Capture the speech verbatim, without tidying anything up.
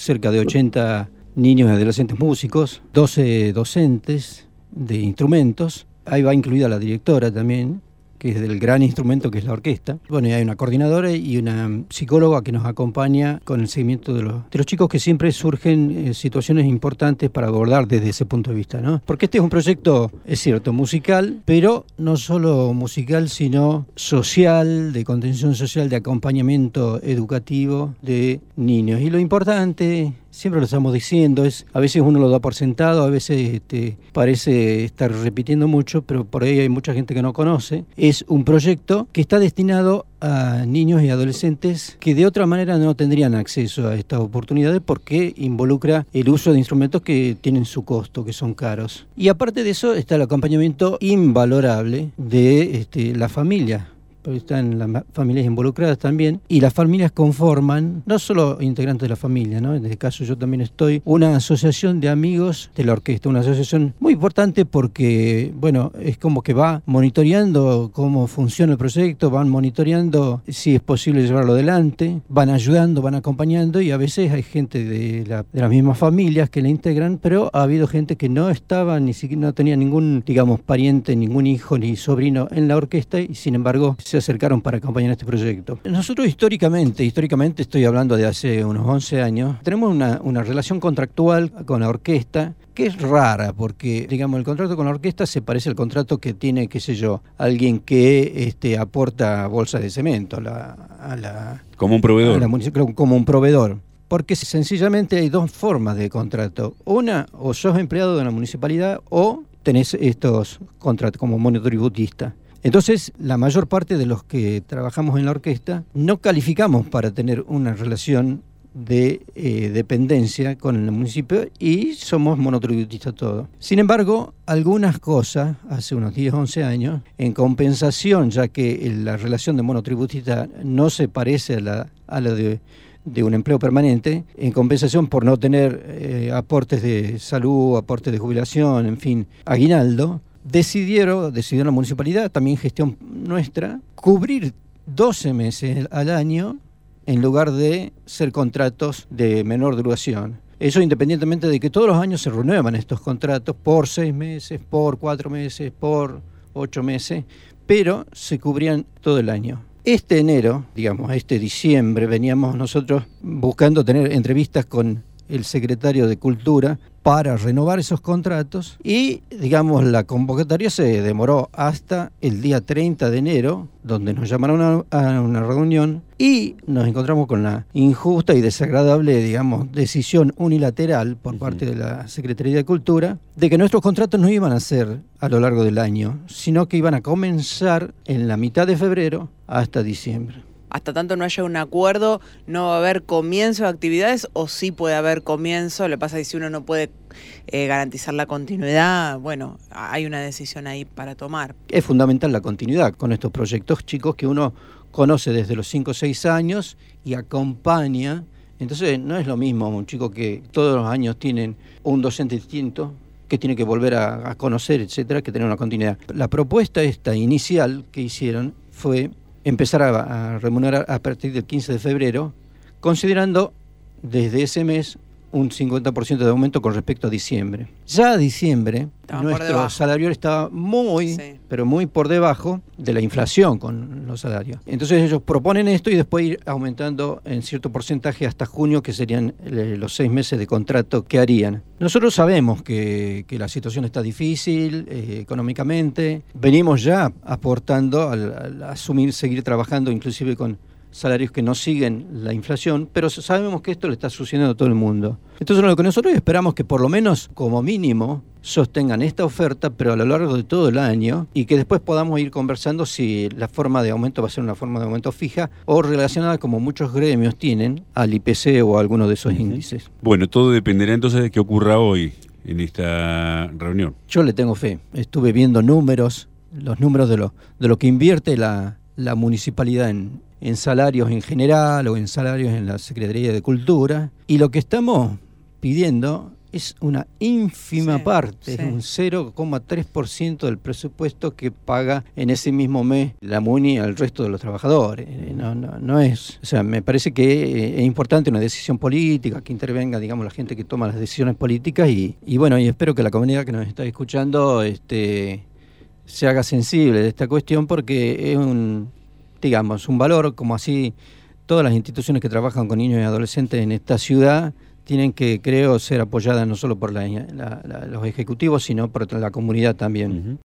cerca de ochenta niños y adolescentes músicos, doce docentes de instrumentos. Ahí va incluida la directora también, que es del gran instrumento que es la orquesta. Bueno, y hay una coordinadora y una psicóloga que nos acompaña con el seguimiento de los, de los chicos, que siempre surgen eh, situaciones importantes para abordar desde ese punto de vista, ¿no? Porque este es un proyecto, es cierto, musical, pero no solo musical, sino social, de contención social, de acompañamiento educativo de niños. Y lo importante, siempre lo estamos diciendo, es a veces uno lo da por sentado, a veces este, parece estar repitiendo mucho, pero por ahí hay mucha gente que no conoce. Es un proyecto que está destinado a niños y adolescentes que de otra manera no tendrían acceso a estas oportunidades, porque involucra el uso de instrumentos que tienen su costo, que son caros. Y aparte de eso está el acompañamiento invalorable de este, la familia. Porque están las familias involucradas también, y las familias conforman, no solo integrantes de la familia, ¿no? En este caso yo también estoy, una asociación de amigos de la orquesta, una asociación muy importante porque, bueno, es como que va monitoreando cómo funciona el proyecto, van monitoreando si es posible llevarlo adelante, van ayudando, van acompañando, y a veces hay gente de, la, de las mismas familias que la integran, pero ha habido gente que no estaba, ni siquiera no tenía ningún, digamos, pariente, ningún hijo ni sobrino en la orquesta, y sin embargo se acercaron para acompañar este proyecto. Nosotros históricamente, históricamente estoy hablando de hace unos once años, tenemos una, una relación contractual con la orquesta que es rara, porque, digamos, el contrato con la orquesta se parece al contrato que tiene, qué sé yo, alguien que este, aporta bolsas de cemento a la, a la, como un proveedor. A la, como un proveedor. Porque sencillamente hay dos formas de contrato. Una, o sos empleado de una municipalidad o tenés estos contratos como monotributista. Entonces, la mayor parte de los que trabajamos en la orquesta no calificamos para tener una relación de eh, dependencia con el municipio y somos monotributistas todos. Sin embargo, algunas cosas, hace unos diez, once años, en compensación, ya que la relación de monotributista no se parece a la, a la de, de un empleo permanente, en compensación por no tener eh, aportes de salud, aportes de jubilación, en fin, aguinaldo, Decidieron, decidió la municipalidad, también gestión nuestra, cubrir doce meses al año en lugar de ser contratos de menor duración. Eso independientemente de que todos los años se renuevan estos contratos por seis meses, por cuatro meses, por ocho meses, pero se cubrían todo el año. Este enero, digamos, este diciembre, veníamos nosotros buscando tener entrevistas con el secretario de Cultura para renovar esos contratos y, digamos, la convocatoria se demoró hasta el día treinta de enero, donde nos llamaron a, a una reunión y nos encontramos con la injusta y desagradable, digamos, decisión unilateral por parte de la Secretaría de Cultura de que nuestros contratos no iban a ser a lo largo del año, sino que iban a comenzar en la mitad de febrero hasta diciembre. Hasta tanto no haya un acuerdo, no va a haber comienzo de actividades, o sí puede haber comienzo. Lo que pasa es que si uno no puede eh, garantizar la continuidad, bueno, hay una decisión ahí para tomar. Es fundamental la continuidad con estos proyectos chicos que uno conoce desde los cinco o seis años y acompaña. Entonces no es lo mismo un chico que todos los años tienen un docente distinto, que tiene que volver a, a conocer, etcétera, que tener una continuidad. La propuesta esta inicial que hicieron fue empezar a, a remunerar a partir del quince de febrero, considerando desde ese mes un cincuenta por ciento de aumento con respecto a diciembre. Ya a diciembre, Estaban nuestro salario estaba muy, sí. pero muy por debajo de la inflación con los salarios. Entonces ellos proponen esto y después ir aumentando en cierto porcentaje hasta junio, que serían eh, los seis meses de contrato que harían. Nosotros sabemos que, que la situación está difícil eh, económicamente. Venimos ya aportando al, al asumir, seguir trabajando inclusive con salarios que no siguen la inflación, pero sabemos que esto le está sucediendo a todo el mundo. Entonces lo que nosotros esperamos que por lo menos como mínimo sostengan esta oferta, pero a lo largo de todo el año, y que después podamos ir conversando si la forma de aumento va a ser una forma de aumento fija o relacionada, como muchos gremios tienen, al I P C o a alguno de esos uh-huh. índices. Bueno, todo dependerá entonces de qué ocurra hoy en esta reunión. Yo le tengo fe. Estuve viendo números, los números de lo, de lo que invierte la, la municipalidad en en salarios en general o en salarios en la Secretaría de Cultura, y lo que estamos pidiendo es una ínfima Sí, parte, sí. es un cero coma tres por ciento del presupuesto que paga en ese mismo mes la MUNI al resto de los trabajadores. No, no, no es, o sea, me parece que es importante una decisión política, que intervenga, digamos, la gente que toma las decisiones políticas y, y bueno, y espero que la comunidad que nos está escuchando este, se haga sensible de esta cuestión porque es un, digamos, un valor como así todas las instituciones que trabajan con niños y adolescentes en esta ciudad tienen que, creo, ser apoyadas no solo por la, la, la, los ejecutivos, sino por la comunidad también. Uh-huh.